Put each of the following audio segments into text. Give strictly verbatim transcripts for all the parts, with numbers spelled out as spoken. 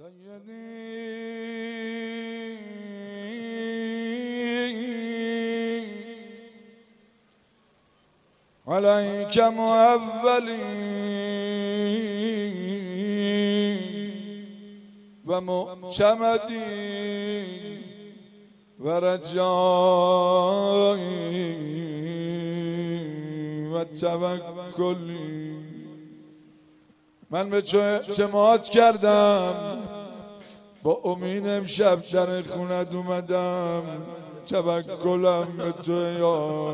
سیدی علیک معولی و معتمدی و رجایی و توکلی. من به تو اعتماد کردم، با امید امشب در خونت اومدم، توکلم به تو یا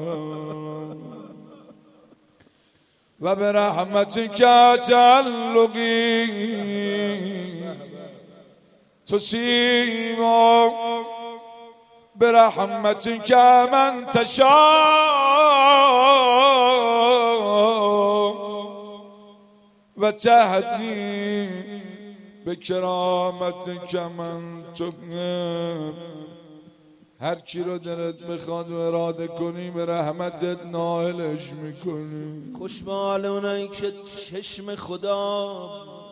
و به رحمتی که تعلقی تصیب به رحمتی که من تشاء و تهدی به کرامتی که من تحب. هر کی رو دلت بخواد و اراده کنی به رحمتت نائلش میکنی. خوش به حال اونایی که چشم خدا،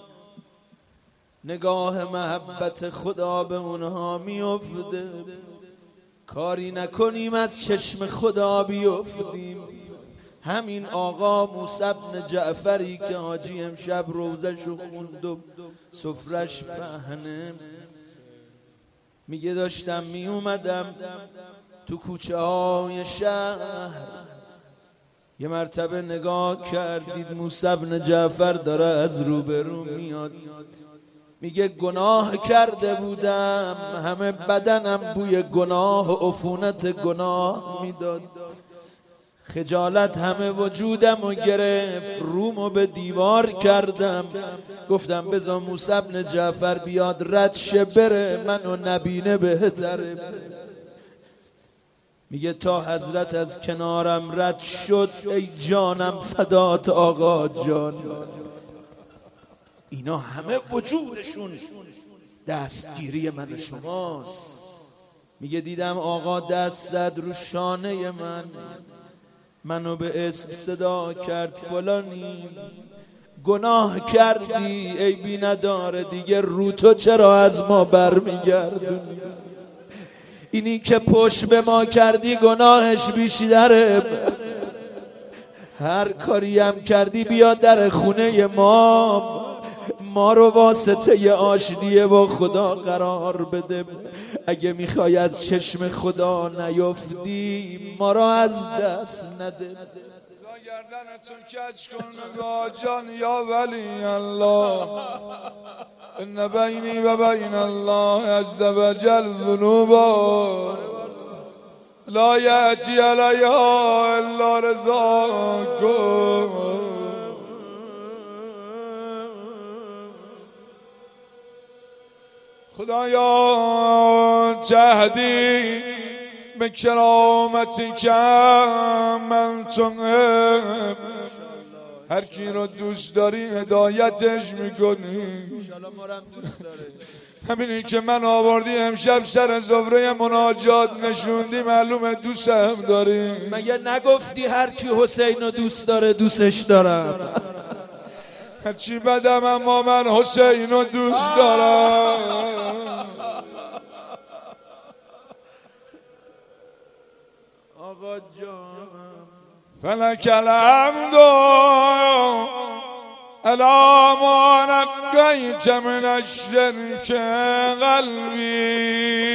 نگاه محبت خدا به اونها میفته. کاری نکنیم از چشم خدا بیفتیم. همین آقا موسی بن جعفری که حاجی امشب روزشو خوند و سفرش پهنه، میگه داشتم می اومدم تو کوچه های شهر، یه مرتبه نگاه کردید موسی بن جعفر داره از روبرو میاد. میگه گناه کرده بودم، همه بدنم بوی گناه و عفونت گناه میداد. خجالت همه وجودم و گرفت، رومو به دیوار کردم. گفتم بذار موسی بن جعفر بیاد رد شه بره، منو نبینه بهتره. میگه تا حضرت از کنارم رد شد، ای جانم فدات آقا جان. اینا همه وجودشون دستگیری من و شماست. میگه دیدم آقا دست زد رو شانه من، منو به اسم صدا کرد فلانی. گناه کردی عیبی نداره دیگه، رو تو چرا از ما برمیگردونی؟ اینی که پشت به ما کردی گناهش بیشتره. هر کاری هم کردی بیا در خونه ما، ما رو واسطه آشتیه با خدا قرار بده. اگه میخوای از چشم خدا نیفتی، ما را از دست نده. گردنتون کج کن نگاه جان یا ولی الله. ان بینی و بین الله عز وجل ذنوبا لا یأتی علیها الا رضاکم. خدایا جهدی به کرامتی که من تحب. هر کی رو دوست داری هدایتش میکنی. همینی که من آوردی امشب سر زفره مناجات نشوندی، معلومه دوستم داری. مگه نگفتی هر کی حسین رو دوست داره دوستش دارم؟ هرچی بدم اما من حسین رو دوست دارم. آقا جان فلک الحمد علی ما نقیت من الشرک قلبی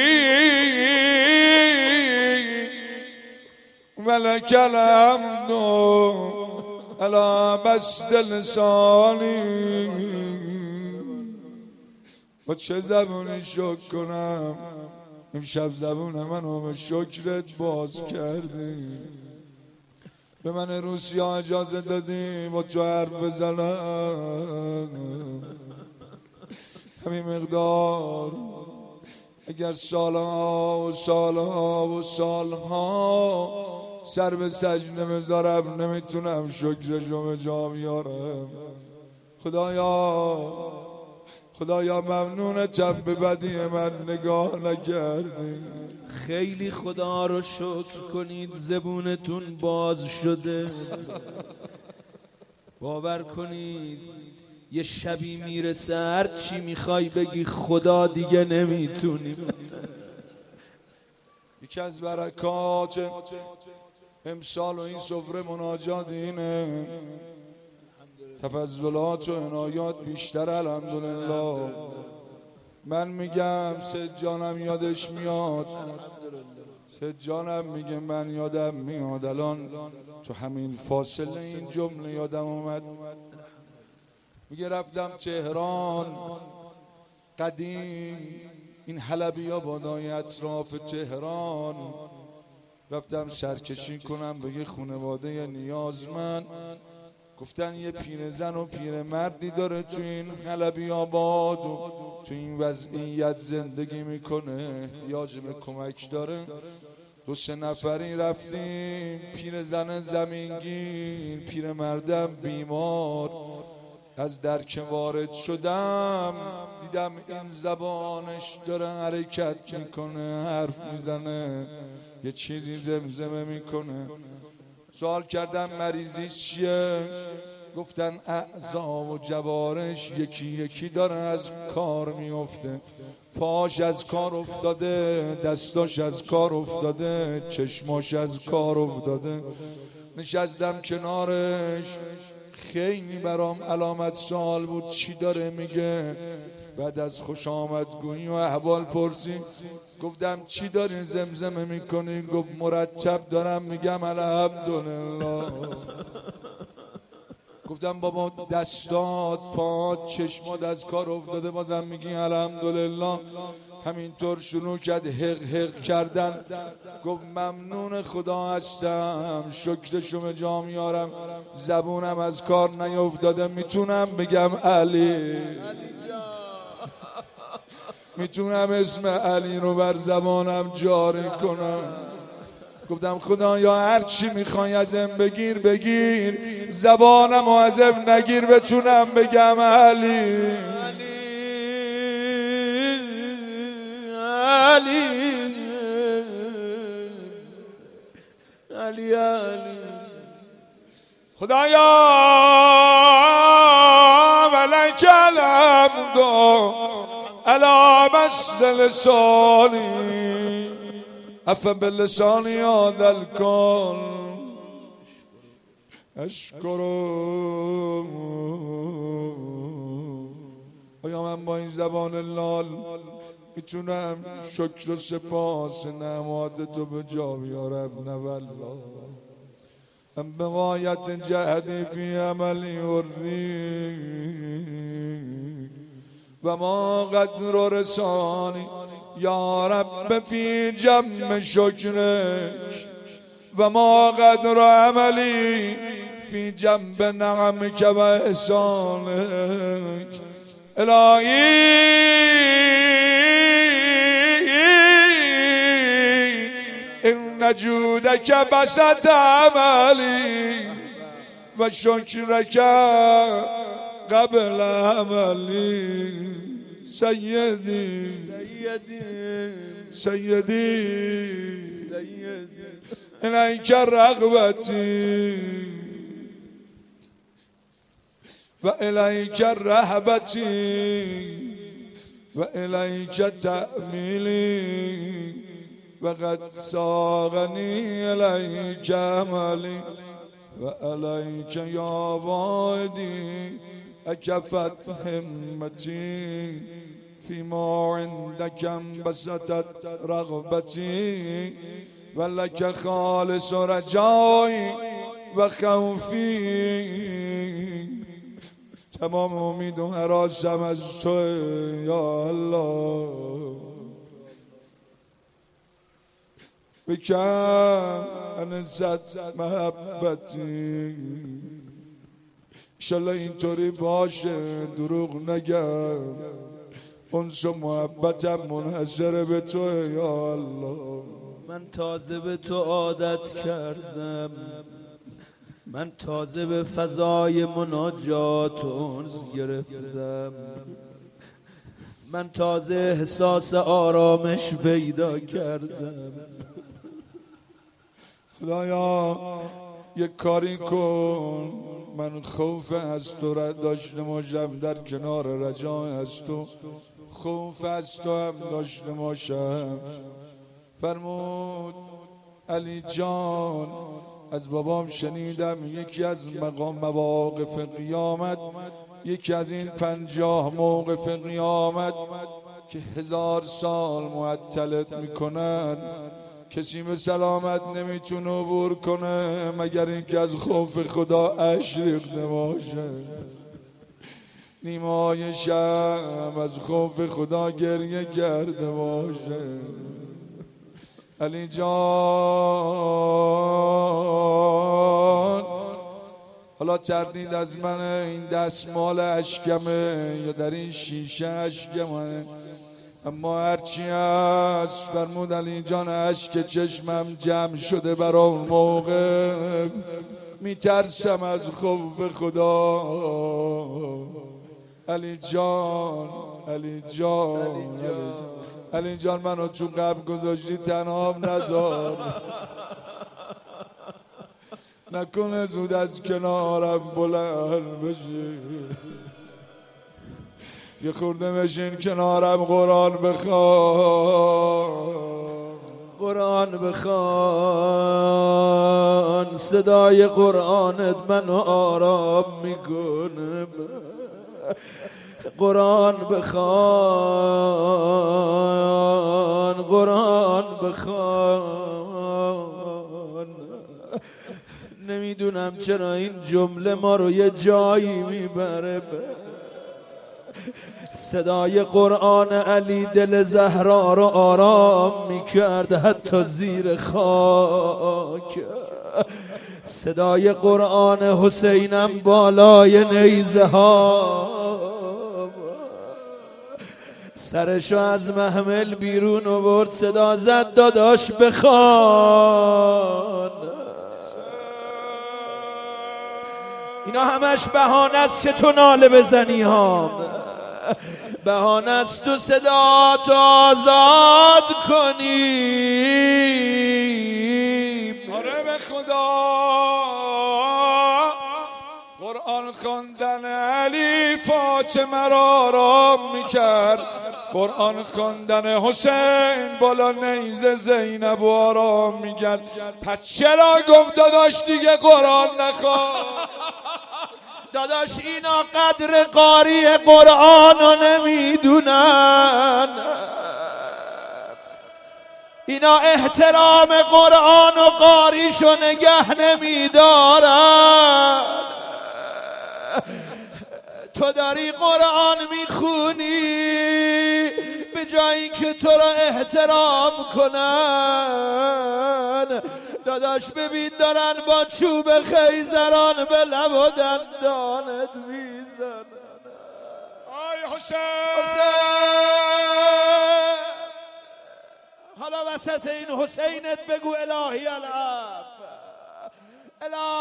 ولک الحمد علی بسط لسانی. با چه زبونی شکر کنم؟ امشب زبون منو به شکرت باز کردی. به من روسیه اجازه دادی با تو حرف بزنم. همین مقدار اگر سالها و سالها و سالها سر به سجده بذارم نمیتونم شکرشو به جا بیارم. خدایا خدایا ممنونتم به بدی من نگاه نکردی. خیلی خدا رو شکر کنید زبونتون باز شده. باور کنید یه شبی میرسه هر چی میخوای بگی خدا دیگه نمیتونیم. یکی از برکات امسال و این سفره مناجات اینه، تفضلات و عنایات بیشتر الحمدلله. من میگم سید جانم یادش میاد، سید جانم میگه من یادم میاد. الان تو همین فاصله این جمله یادم اومد. میگه رفتم تهران قدیم، این حلبی آبادای اطراف تهران، رفتم سرکشی کنم به یه خانواده نیازمند. گفتن یه پیرزن و پیرمردی داره تو این حلبی آباد و تو این وضعیت زندگی میکنه، احتیاج به کمک داره. دو سه نفری رفتیم، پیرزن زمینگیر، پیرمردم بیمار. از در که وارد شدم دیدم این زبانش داره حرکت میکنه، حرف میزنه، یه چیزی زمزمه میکنه. سوال کردم مریضیش چیه؟ گفتن اعضا و جوارش یکی یکی داره از کار میفته، پاش از کار افتاده، دستاش از کار افتاده، چشماش از کار افتاده. نشستم کنارش، خیلی برام علامت سوال بود چی داره میگه. بعد از خوش آمدگویی و احوال پرسی گفتم چی داری زمزمه میکنی؟ گفت مرتب دارم میگم الحمدلله. گفتم بابا دستات، پات، چشمات از کار افتاده بازم میگی الحمدلله؟ همینطور شروع کرد حق حق کردن. گفت ممنون خدا هستم، شکرشو به جا میارم، زبونم از کار نیفتاده، میتونم بگم علی، میتونم اسم علی رو بر زبانم جاری کنم. گفتم خدایا هر چی میخوای ازم بگیر بگیر، زبانم و ازم نگیر، بتونم بگم علی علی علی علی. خدایا ولک الحمد علی بسط لسانی عفا باللسانی هذا الکل اشکرو. آیا من با این زبان لال میتونم شکر و سپاس نعمات تو به جا بیارم؟ نه والله. ام بغایت جهدی فی عملی ارضی و ما قدر رسانی یا رب فی جمع شکرک و ما قدر عملی فی جنب نعمک و احسانک. الهی ان جودک بسط عملی و شکرک قبل عملی. سیدی سیدی الیک رغبتی و الیک رهبتی و الیک تأمیلی و قد ساغنی الیک عملی و الیک یا وادی اکفت همتی فيما عندك انبسطت رغبتي ولك خالص رجائي و خوفی. تمام امید و حراسم از تو یا الله. بکن انزد محبتی. انشالله اینطوری باشه، دروغ نگم، انس و محبتم منحصر به تو یا الله. من تازه به تو عادت کردم، من تازه به فضای مناجات انس گرفتم، من تازه احساس آرامش پیدا کردم. خدایا یک کاری کن من خوف از تو را داشته باشم در کنار رجا از تو، خوف از تو هم داشته باشم. فرمود علی جان از بابام شنیدم یکی از مقام مواقف قیامت، یکی از این پنجاه موقف قیامت که هزار سال معطلت میکنن، کسی به سلامت نمیتونه عبور کنه مگر اینکه از خوف خدا اشک ریخته باشه. نیمای شب از خوف خدا گریه کرده باشه. علی جان حالا تردید از من این دستمال اشکمه یا در این شیشه اشکمه، اما هرچی هست فرمود علی جان اشک چشمم جمع شده برای اون موقع، میترسم از خوف خدا. علی جان علی جان علی جان, علی جان منو تو قبر گذاشتی تنهام نذار، نکنه زود از کنارم بلند بشی، یه خورده بشین کنارم قرآن بخوان، قرآن بخوان، صدای قرآنت منو آرام میکنه. قرآن بخوان، قرآن بخوان. نمیدونم چرا این جمله ما رو یه جایی میبره. صدای قرآن علی دل زهرا رو آرام میکرد حتی زیر خاک. صدای قرآن حسینم بالای نیزه ها، سرشو از محمل بیرون آورد صدا زد داداش بخوان. اینا همش بهانه است که تو ناله بزنی هام، بهانه است تو صدا تو آزاد کنی. آره به خدا قرآن خواندن علی فاطمه را آرام میکرد، قرآن خواندن حسین بالا نیزه زینب و آرام میکرد. پس چرا گفت داداش دیگه قرآن نخوان؟ داداش اینا قدر قاری قرآن رو نمیدونن، اینا احترام قرآن و قاریشو نگه نمیدارن. تو داری قرآن میخونی به جایی که تو را احترام کنن. داداش ببین دارن با چوب خیزران به لب و دندانت میزنن. آی حسین حالا وسط این حسینت بگو الهی العفو، الهی